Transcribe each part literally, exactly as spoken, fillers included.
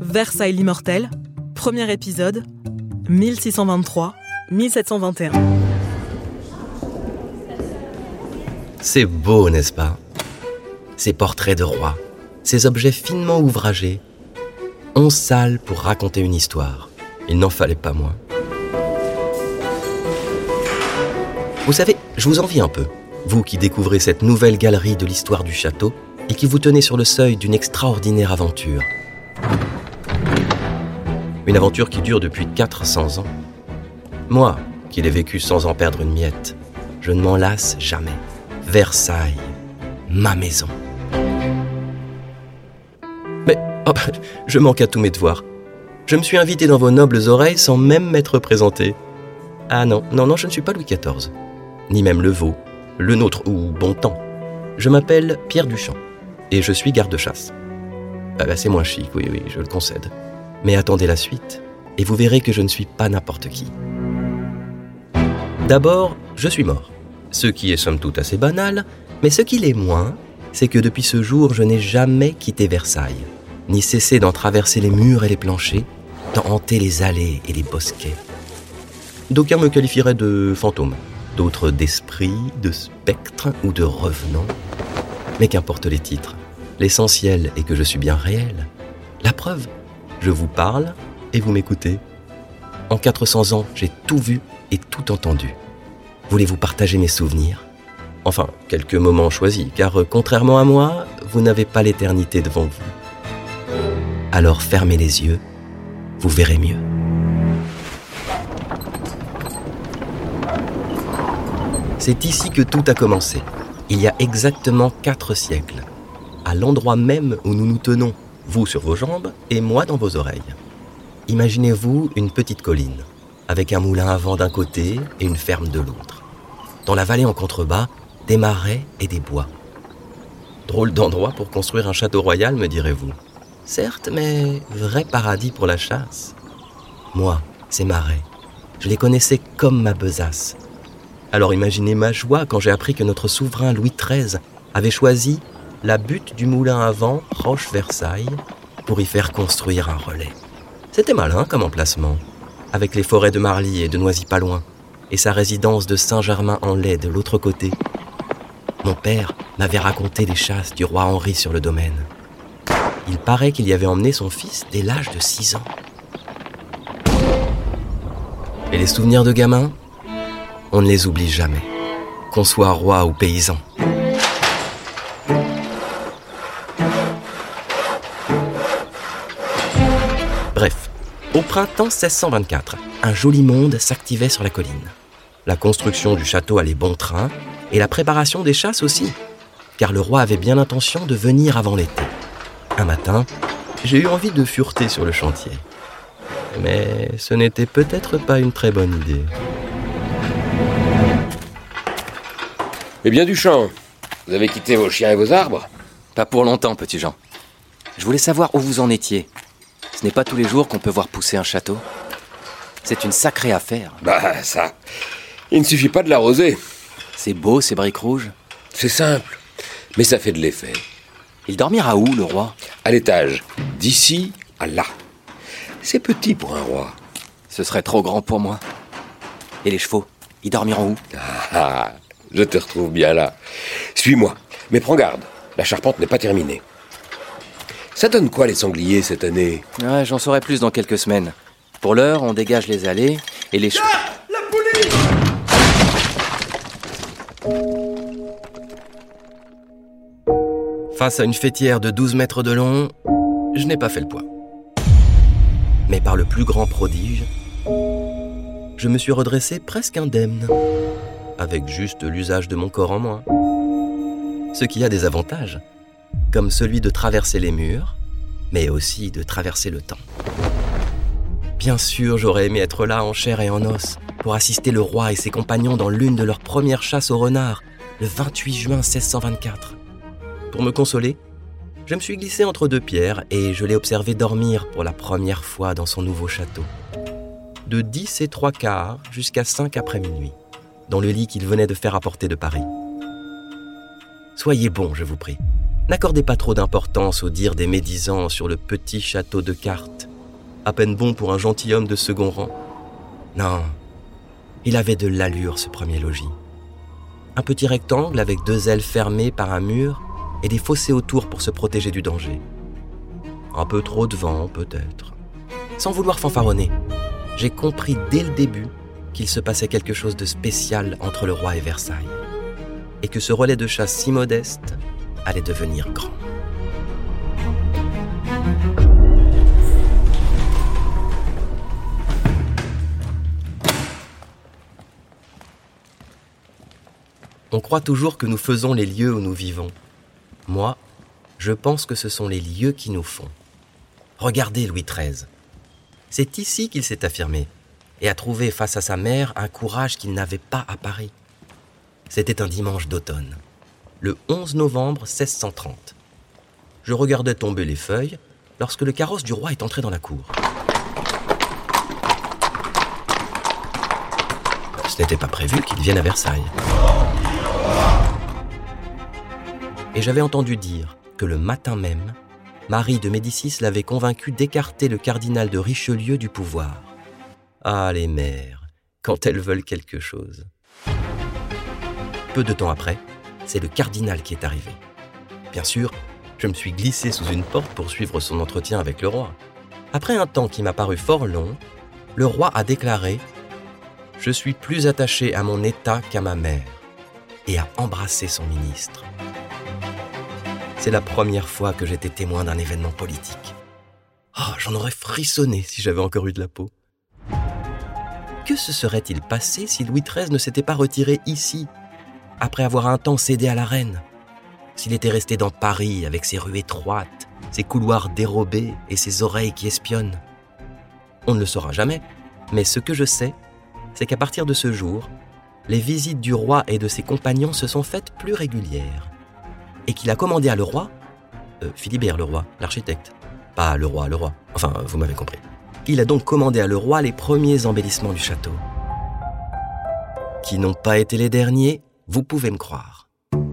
Versailles l'immortel, premier épisode, mille six cent vingt-trois à mille sept cent vingt et un. C'est beau, n'est-ce pas? Ces portraits de rois, ces objets finement ouvragés, onze salles pour raconter une histoire. Il n'en fallait pas moins. Vous savez, je vous envie un peu, vous qui découvrez cette nouvelle galerie de l'histoire du château et qui vous tenez sur le seuil d'une extraordinaire aventure. Une aventure qui dure depuis quatre cents ans. Moi, qui l'ai vécue sans en perdre une miette, je ne m'en lasse jamais. Versailles, ma maison. Mais, oh, je manque à tous mes devoirs. Je me suis invité dans vos nobles oreilles sans même m'être présenté. Ah non, non, non, je ne suis pas Louis quatorze. Ni même le veau, le nôtre ou Bontemps. Je m'appelle Pierre Duchamp et je suis garde-chasse. Ah bah c'est moins chic, oui, oui, je le concède. Mais attendez la suite et vous verrez que je ne suis pas n'importe qui. D'abord, je suis mort. Ce qui est somme toute assez banal, mais ce qui l'est moins, c'est que depuis ce jour, je n'ai jamais quitté Versailles, ni cessé d'en traverser les murs et les planchers, d'en hanter les allées et les bosquets. D'aucuns me qualifieraient de fantôme, d'autres d'esprit, de spectre ou de revenant. Mais qu'importe les titres, l'essentiel est que je suis bien réel. La preuve, je vous parle et vous m'écoutez. En quatre cents ans, j'ai tout vu et tout entendu. Voulez-vous partager mes souvenirs? Enfin, quelques moments choisis, car contrairement à moi, vous n'avez pas l'éternité devant vous. Alors fermez les yeux, vous verrez mieux. C'est ici que tout a commencé, il y a exactement quatre siècles, à l'endroit même où nous nous tenons, vous sur vos jambes et moi dans vos oreilles. Imaginez-vous une petite colline, avec un moulin à vent d'un côté et une ferme de l'autre. Dans la vallée en contrebas, des marais et des bois. Drôle d'endroit pour construire un château royal, me direz-vous. Certes, mais vrai paradis pour la chasse. Moi, ces marais, je les connaissais comme ma besace. Alors imaginez ma joie quand j'ai appris que notre souverain Louis treize avait choisi la butte du moulin à vent Roche-Versailles pour y faire construire un relais. C'était malin comme emplacement, avec les forêts de Marly et de Noisy pas loin, et sa résidence de Saint-Germain-en-Laye de l'autre côté. Mon père m'avait raconté les chasses du roi Henri sur le domaine. Il paraît qu'il y avait emmené son fils dès l'âge de six ans. Et les souvenirs de gamin, on ne les oublie jamais, qu'on soit roi ou paysan. Bref, au printemps seize cent vingt-quatre, un joli monde s'activait sur la colline. La construction du château allait bon train et la préparation des chasses aussi, car le roi avait bien l'intention de venir avant l'été. Un matin, j'ai eu envie de fureter sur le chantier. Mais ce n'était peut-être pas une très bonne idée. Eh bien, Duchamp, vous avez quitté vos chiens et vos arbres? Pas pour longtemps, petit Jean. Je voulais savoir où vous en étiez. Ce n'est pas tous les jours qu'on peut voir pousser un château. C'est une sacrée affaire. Bah, ça... Il ne suffit pas de l'arroser. C'est beau, ces briques rouges. C'est simple, mais ça fait de l'effet. Il dormira où, le roi? À l'étage, d'ici à là. C'est petit pour un roi. Ce serait trop grand pour moi. Et les chevaux, ils dormiront où? Ah, je te retrouve bien là. Suis-moi, mais prends garde, la charpente n'est pas terminée. Ça donne quoi les sangliers cette année? Ouais, j'en saurai plus dans quelques semaines. Pour l'heure, on dégage les allées et les chevaux... La police! Face à une faîtière de douze mètres de long, je n'ai pas fait le poids. Mais par le plus grand prodige, je me suis redressé presque indemne, avec juste l'usage de mon corps en moins. Ce qui a des avantages, comme celui de traverser les murs, mais aussi de traverser le temps. Bien sûr, j'aurais aimé être là en chair et en os, pour assister le roi et ses compagnons dans l'une de leurs premières chasses au renard, le vingt-huit juin seize cent vingt-quatre. Pour me consoler, je me suis glissé entre deux pierres et je l'ai observé dormir pour la première fois dans son nouveau château. De dix et trois quarts jusqu'à cinq après minuit, dans le lit qu'il venait de faire apporter de Paris. Soyez bon, je vous prie. N'accordez pas trop d'importance aux dires des médisants sur le petit château de cartes, à peine bon pour un gentilhomme de second rang. Non, il avait de l'allure, ce premier logis. Un petit rectangle avec deux ailes fermées par un mur et des fossés autour pour se protéger du danger. Un peu trop de vent, peut-être. Sans vouloir fanfaronner, j'ai compris dès le début qu'il se passait quelque chose de spécial entre le roi et Versailles, et que ce relais de chasse si modeste allait devenir grand. On croit toujours que nous faisons les lieux où nous vivons. Moi, je pense que ce sont les lieux qui nous font. Regardez Louis treize. C'est ici qu'il s'est affirmé et a trouvé face à sa mère un courage qu'il n'avait pas à Paris. C'était un dimanche d'automne, le onze novembre seize cent trente. Je regardais tomber les feuilles lorsque le carrosse du roi est entré dans la cour. Ce n'était pas prévu qu'il vienne à Versailles. Et j'avais entendu dire que le matin même, Marie de Médicis l'avait convaincu d'écarter le cardinal de Richelieu du pouvoir. Ah, les mères, quand elles veulent quelque chose. Peu de temps après, c'est le cardinal qui est arrivé. Bien sûr, je me suis glissé sous une porte pour suivre son entretien avec le roi. Après un temps qui m'a paru fort long, le roi a déclaré « Je suis plus attaché à mon état qu'à ma mère » et a embrassé son ministre. C'est la première fois que j'étais témoin d'un événement politique. Oh, j'en aurais frissonné si j'avais encore eu de la peau. Que se serait-il passé si Louis treize ne s'était pas retiré ici, après avoir un temps cédé à la reine? S'il était resté dans Paris avec ses rues étroites, ses couloirs dérobés et ses oreilles qui espionnent? On ne le saura jamais, mais ce que je sais, c'est qu'à partir de ce jour, les visites du roi et de ses compagnons se sont faites plus régulières. Et qu'il a commandé à le roi, euh, Philibert le roi, l'architecte, pas le roi, le roi, enfin, vous m'avez compris. Il a donc commandé à le roi les premiers embellissements du château. Qui n'ont pas été les derniers, vous pouvez me croire.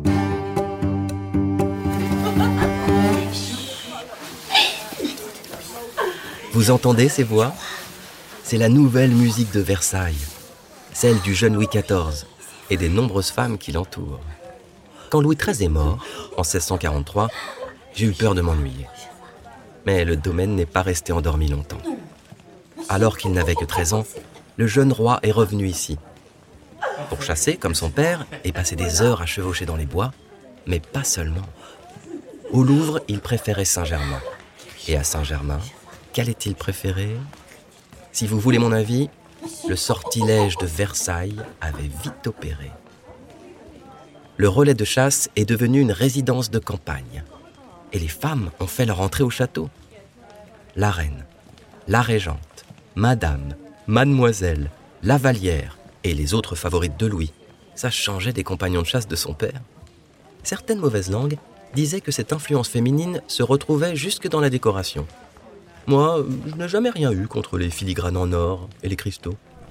Vous entendez ces voix ? C'est la nouvelle musique de Versailles, celle du jeune Louis quatorze et des nombreuses femmes qui l'entourent. Quand Louis treize est mort, en seize cent quarante-trois, j'ai eu peur de m'ennuyer. Mais le domaine n'est pas resté endormi longtemps. Alors qu'il n'avait que treize ans, le jeune roi est revenu ici. Pour chasser, comme son père, et passer des heures à chevaucher dans les bois, mais pas seulement. Au Louvre, il préférait Saint-Germain. Et à Saint-Germain, qu'allait-il préférer ? Si vous voulez mon avis, le sortilège de Versailles avait vite opéré. Le relais de chasse est devenu une résidence de campagne. Et les femmes ont fait leur entrée au château. La reine, la régente, madame, mademoiselle, la Vallière et les autres favorites de Louis, ça changeait des compagnons de chasse de son père. Certaines mauvaises langues disaient que cette influence féminine se retrouvait jusque dans la décoration. Moi, je n'ai jamais rien eu contre les filigranes en or et les cristaux.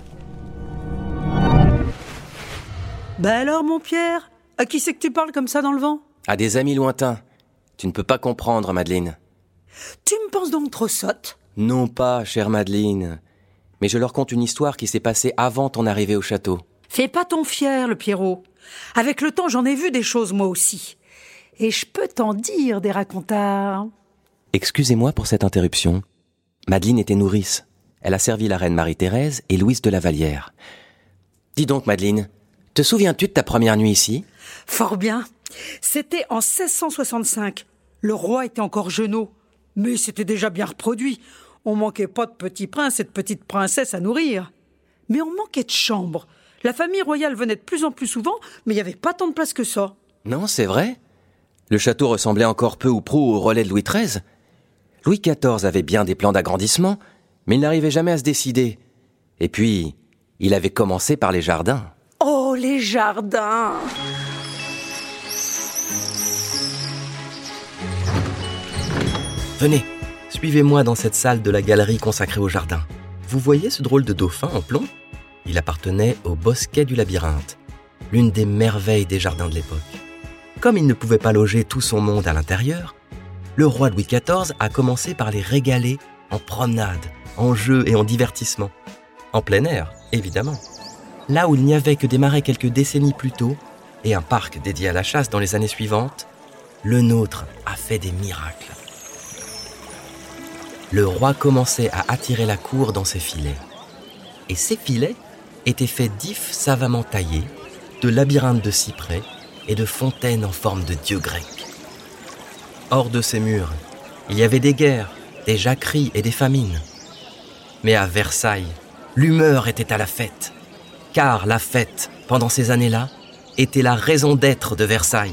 Bah alors, mon Pierre, à qui c'est que tu parles comme ça dans le vent ? À des amis lointains. Tu ne peux pas comprendre, Madeleine. Tu me penses donc trop sotte ? Non pas, chère Madeleine. Mais je leur conte une histoire qui s'est passée avant ton arrivée au château. Fais pas ton fier, le Pierrot. Avec le temps, j'en ai vu des choses, moi aussi. Et je peux t'en dire des racontards. Excusez-moi pour cette interruption. Madeleine était nourrice. Elle a servi la reine Marie-Thérèse et Louise de la Vallière. Dis donc, Madeleine, te souviens-tu de ta première nuit ici ? Fort bien. C'était en seize cent soixante-cinq. Le roi était encore jeunot. Mais c'était déjà bien reproduit. On manquait pas de petits princes et de petites princesses à nourrir. Mais on manquait de chambres. La famille royale venait de plus en plus souvent, mais il n'y avait pas tant de place que ça. Non, c'est vrai. Le château ressemblait encore peu ou prou au relais de Louis treize. Louis quatorze avait bien des plans d'agrandissement, mais il n'arrivait jamais à se décider. Et puis, il avait commencé par les jardins. Oh, les jardins ! Venez, suivez-moi dans cette salle de la galerie consacrée au jardin. Vous voyez ce drôle de dauphin en plomb ? Il appartenait au bosquet du labyrinthe, l'une des merveilles des jardins de l'époque. comme il ne pouvait pas loger tout son monde à l'intérieur, le roi Louis quatorze a commencé par les régaler en promenade, en jeux et en divertissement. En plein air, évidemment. Là où il n'y avait que des marais quelques décennies plus tôt et un parc dédié à la chasse dans les années suivantes, le nôtre a fait des miracles. Le roi commençait à attirer la cour dans ses filets. Et ces filets étaient faits d'ifs savamment taillés, de labyrinthes de cyprès et de fontaines en forme de dieux grecs. Hors de ces murs, il y avait des guerres, des jacqueries et des famines. Mais à Versailles, l'humeur était à la fête, car la fête, pendant ces années-là, était la raison d'être de Versailles.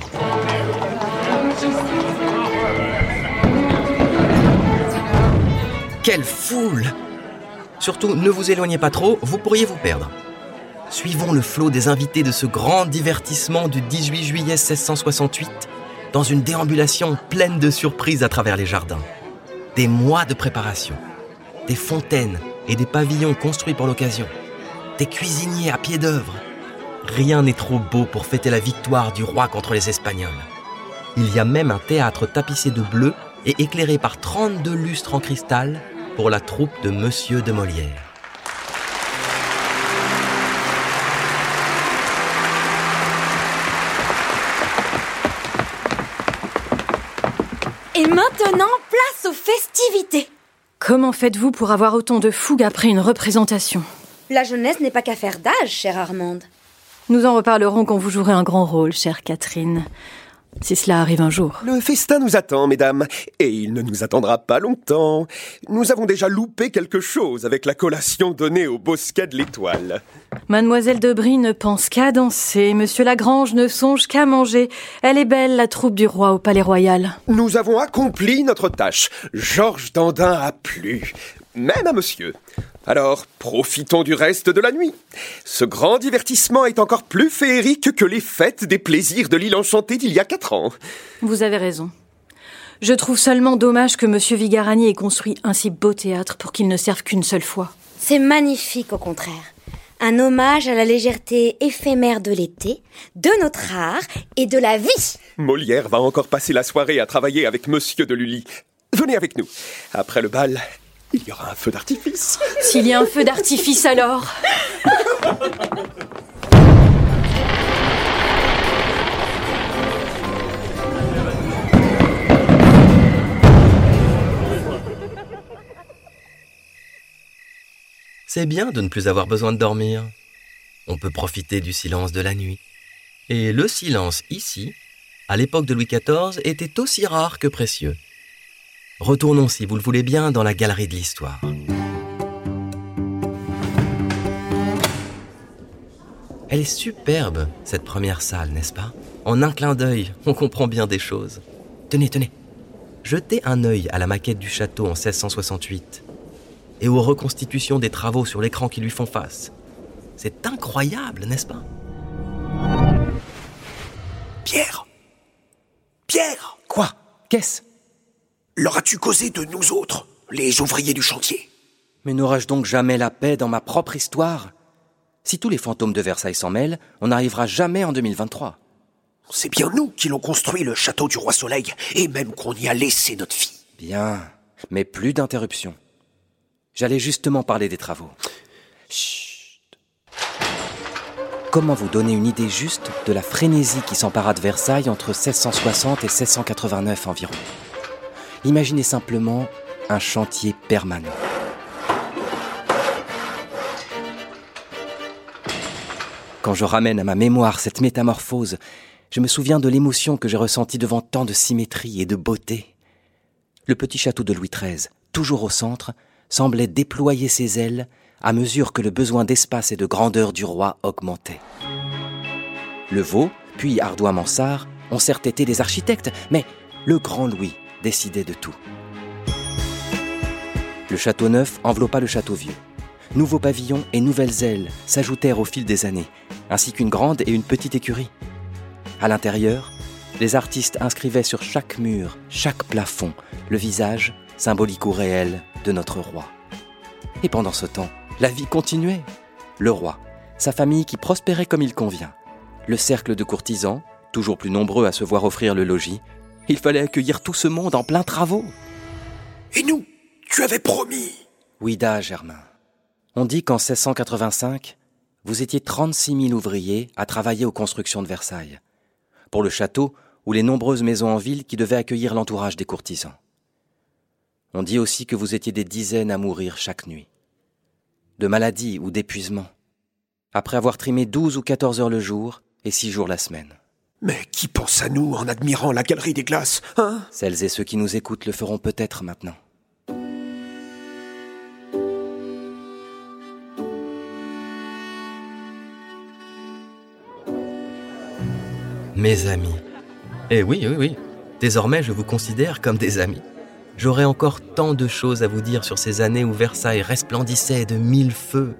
Quelle foule! Surtout, ne vous éloignez pas trop, vous pourriez vous perdre. Suivons le flot des invités de ce grand divertissement du dix-huit juillet seize cent soixante-huit dans une déambulation pleine de surprises à travers les jardins. Des mois de préparation, des fontaines et des pavillons construits pour l'occasion, des cuisiniers à pied d'œuvre. Rien n'est trop beau pour fêter la victoire du roi contre les Espagnols. Il y a même un théâtre tapissé de bleu et éclairé par trente-deux lustres en cristal pour la troupe de Monsieur de Molière. Et maintenant, place aux festivités. Comment faites-vous pour avoir autant de fougue après une représentation ? La jeunesse n'est pas qu'affaire d'âge, chère Armande. Nous en reparlerons quand vous jouerez un grand rôle, chère Catherine. Si cela arrive un jour. Le festin nous attend, mesdames, et il ne nous attendra pas longtemps. Nous avons déjà loupé quelque chose avec la collation donnée au bosquet de l'Étoile. Mademoiselle de Brie ne pense qu'à danser, Monsieur Lagrange ne songe qu'à manger. Elle est belle, la troupe du roi au Palais Royal. Nous avons accompli notre tâche. Georges Dandin a plu, même à monsieur. Alors, profitons du reste de la nuit. Ce grand divertissement est encore plus féerique que les fêtes des plaisirs de l'île enchantée d'il y a quatre ans. Vous avez raison. Je trouve seulement dommage que Monsieur Vigarani ait construit un si beau théâtre pour qu'il ne serve qu'une seule fois. C'est magnifique, au contraire. Un hommage à la légèreté éphémère de l'été, de notre art et de la vie. Molière va encore passer la soirée à travailler avec Monsieur de Lully. Venez avec nous. Après le bal, il y aura un feu d'artifice. S'il y a un feu d'artifice, alors... C'est bien de ne plus avoir besoin de dormir. On peut profiter du silence de la nuit. Et le silence ici, à l'époque de Louis quatorze, était aussi rare que précieux. Retournons, si vous le voulez bien, dans la galerie de l'histoire. Elle est superbe, cette première salle, n'est-ce pas ? En un clin d'œil, on comprend bien des choses. Tenez, tenez, jetez un œil à la maquette du château en seize cent soixante-huit et aux reconstitutions des travaux sur l'écran qui lui font face. C'est incroyable, n'est-ce pas ? Pierre ! Pierre ! Quoi ? Qu'est-ce ? Leur as-tu causé de nous autres, les ouvriers du chantier ? Mais n'aurais-je donc jamais la paix dans ma propre histoire ? Si tous les fantômes de Versailles s'en mêlent, on n'arrivera jamais en deux mille vingt-trois. C'est bien nous qui l'ont construit, le château du Roi Soleil, et même qu'on y a laissé notre fille. Bien, mais plus d'interruptions. J'allais justement parler des travaux. Chut. Comment vous donner une idée juste de la frénésie qui s'empara de Versailles entre seize cent soixante et seize cent quatre-vingt-neuf environ ? Imaginez simplement un chantier permanent. Quand je ramène à ma mémoire cette métamorphose, je me souviens de l'émotion que j'ai ressentie devant tant de symétrie et de beauté. Le petit château de Louis treize, toujours au centre, semblait déployer ses ailes à mesure que le besoin d'espace et de grandeur du roi augmentait. Le Vau, puis Ardois-Mansart, ont certes été des architectes, mais le grand Louis décidait de tout. Le château neuf enveloppa le château vieux. Nouveaux pavillons et nouvelles ailes s'ajoutèrent au fil des années, ainsi qu'une grande et une petite écurie. À l'intérieur, les artistes inscrivaient sur chaque mur, chaque plafond, le visage, symbolique ou réel, de notre roi. Et pendant ce temps, la vie continuait. Le roi, sa famille qui prospérait comme il convient, le cercle de courtisans, toujours plus nombreux à se voir offrir le logis. Il fallait accueillir tout ce monde en plein travaux. Et nous, tu avais promis. Oui, da, Germain. On dit qu'en seize cent quatre-vingt-cinq, vous étiez trente-six mille ouvriers à travailler aux constructions de Versailles, pour le château ou les nombreuses maisons en ville qui devaient accueillir l'entourage des courtisans. On dit aussi que vous étiez des dizaines à mourir chaque nuit, de maladie ou d'épuisement, après avoir trimé douze ou quatorze heures le jour et six jours la semaine. Mais qui pense à nous en admirant la galerie des glaces, hein ? Celles et ceux qui nous écoutent le feront peut-être maintenant. Mes amis. Eh oui, oui, oui. Désormais, je vous considère comme des amis. J'aurais encore tant de choses à vous dire sur ces années où Versailles resplendissait de mille feux.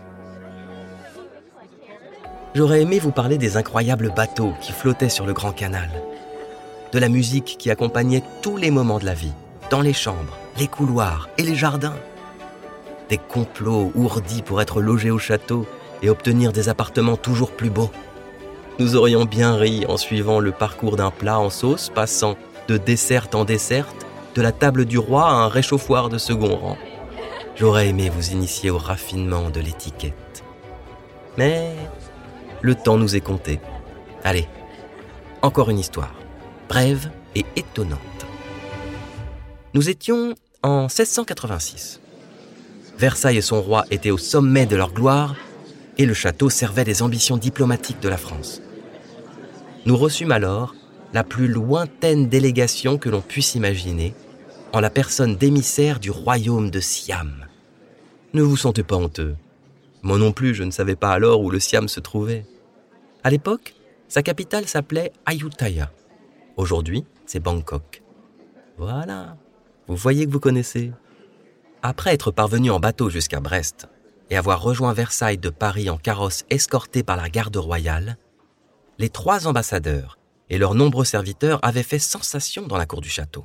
J'aurais aimé vous parler des incroyables bateaux qui flottaient sur le Grand Canal, de la musique qui accompagnait tous les moments de la vie, dans les chambres, les couloirs et les jardins, des complots ourdis pour être logés au château et obtenir des appartements toujours plus beaux. Nous aurions bien ri en suivant le parcours d'un plat en sauce, passant de desserte en desserte, de la table du roi à un réchauffoir de second rang. J'aurais aimé vous initier au raffinement de l'étiquette. Mais le temps nous est compté. Allez, encore une histoire, brève et étonnante. Nous étions en seize cent quatre-vingt-six. Versailles et son roi étaient au sommet de leur gloire et le château servait les ambitions diplomatiques de la France. Nous reçûmes alors la plus lointaine délégation que l'on puisse imaginer, en la personne d'émissaires du royaume de Siam. Ne vous sentez pas honteux. Moi non plus, je ne savais pas alors où le Siam se trouvait. À l'époque, sa capitale s'appelait Ayutthaya. Aujourd'hui, c'est Bangkok. Voilà, vous voyez que vous connaissez. Après être parvenu en bateau jusqu'à Brest et avoir rejoint Versailles de Paris en carrosse escorté par la garde royale, les trois ambassadeurs et leurs nombreux serviteurs avaient fait sensation dans la cour du château.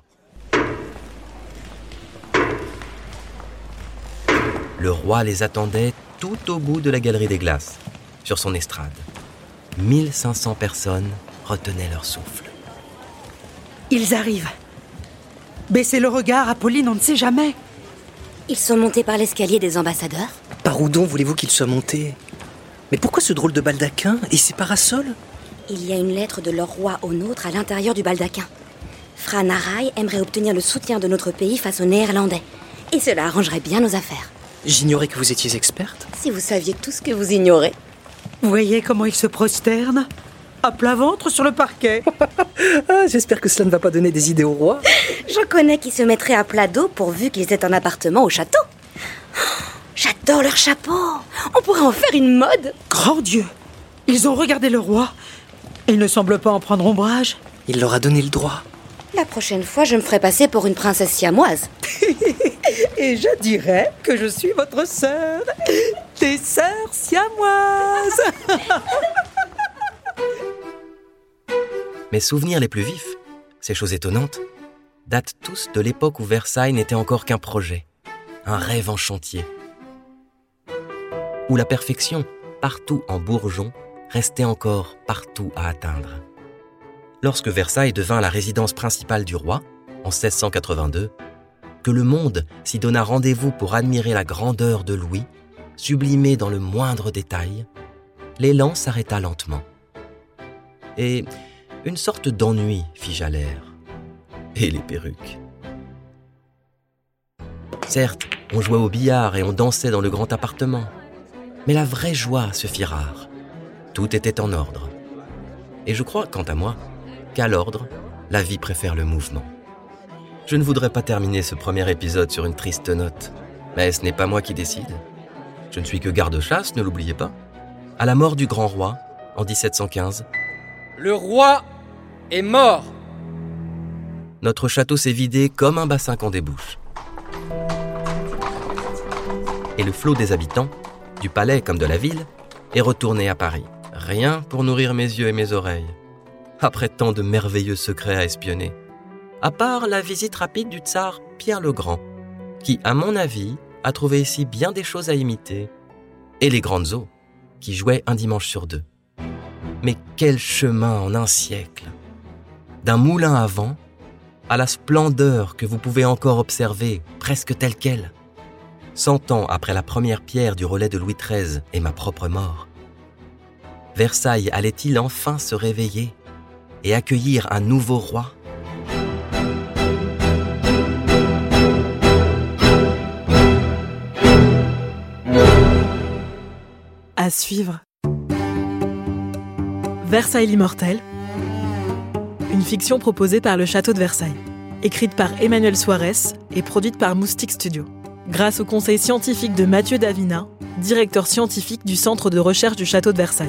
Le roi les attendait tout au bout de la galerie des glaces, sur son estrade. mille cinq cents personnes retenaient leur souffle. Ils arrivent. Baissez le regard, Apolline, on ne sait jamais. Ils sont montés par l'escalier des ambassadeurs ? Par où donc voulez-vous qu'ils soient montés ? Mais pourquoi ce drôle de baldaquin et ces parasols ? Il y a une lettre de leur roi au nôtre à l'intérieur du baldaquin. Fra Naraï aimerait obtenir le soutien de notre pays face aux Néerlandais. Et cela arrangerait bien nos affaires. J'ignorais que vous étiez experte. Si vous saviez tout ce que vous ignorez. Vous voyez comment ils se prosternent ? À plat ventre sur le parquet. Ah, j'espère que cela ne va pas donner des idées au roi. Je connais qui se mettraient à plat dos pourvu qu'ils aient un appartement au château. J'adore leur chapeau. On pourrait en faire une mode. Grand Dieu, ils ont regardé le roi. Ils ne semblent pas en prendre ombrage. Il leur a donné le droit. La prochaine fois, je me ferai passer pour une princesse siamoise. Et je dirais que je suis votre sœur, tes sœurs siamoises. Mes souvenirs les plus vifs, ces choses étonnantes, datent tous de l'époque où Versailles n'était encore qu'un projet, un rêve en chantier, où la perfection, partout en bourgeon, restait encore partout à atteindre. Lorsque Versailles devint la résidence principale du roi, en seize cent quatre-vingt-deux, que le monde s'y donna rendez-vous pour admirer la grandeur de Louis, sublimée dans le moindre détail, l'élan s'arrêta lentement. Et une sorte d'ennui figea l'air. Et les perruques. Certes, on jouait au billard et on dansait dans le grand appartement, mais la vraie joie se fit rare. Tout était en ordre. Et je crois, quant à moi, qu'à l'ordre, la vie préfère le mouvement. Je ne voudrais pas terminer ce premier épisode sur une triste note, mais ce n'est pas moi qui décide. Je ne suis que garde-chasse, ne l'oubliez pas. À la mort du grand roi, en dix-sept cent quinze, le roi est mort. Notre château s'est vidé comme un bassin qu'on débouche. Et le flot des habitants, du palais comme de la ville, est retourné à Paris. Rien pour nourrir mes yeux et mes oreilles. Après tant de merveilleux secrets à espionner. À part la visite rapide du tsar Pierre le Grand, qui, à mon avis, a trouvé ici bien des choses à imiter, et les grandes eaux, qui jouaient un dimanche sur deux. Mais quel chemin en un siècle! D'un moulin à vent à la splendeur que vous pouvez encore observer, presque telle qu'elle. Cent ans après la première pierre du relais de Louis treize et ma propre mort. Versailles allait-il enfin se réveiller et accueillir un nouveau roi? À suivre. Versailles l'immortel, une fiction proposée par le Château de Versailles, écrite par Emmanuel Suarez et produite par Moustique Studio, grâce au conseil scientifique de Mathieu Davina, directeur scientifique du Centre de recherche du Château de Versailles.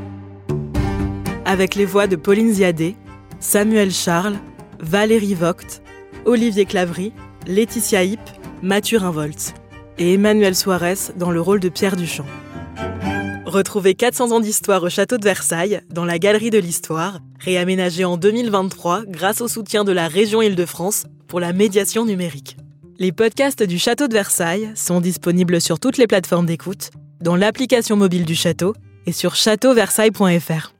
Avec les voix de Pauline Ziadé, Samuel Charles, Valérie Vogt, Olivier Claverie, Laetitia Hipp, Mathieu Rinvoltz et Emmanuel Suarez dans le rôle de Pierre Duchamp. Retrouvez quatre cents ans d'histoire au Château de Versailles, dans la Galerie de l'Histoire, réaménagée en deux mille vingt-trois grâce au soutien de la région Île-de-France pour la médiation numérique. Les podcasts du Château de Versailles sont disponibles sur toutes les plateformes d'écoute, dans l'application mobile du château et sur château versailles point f r.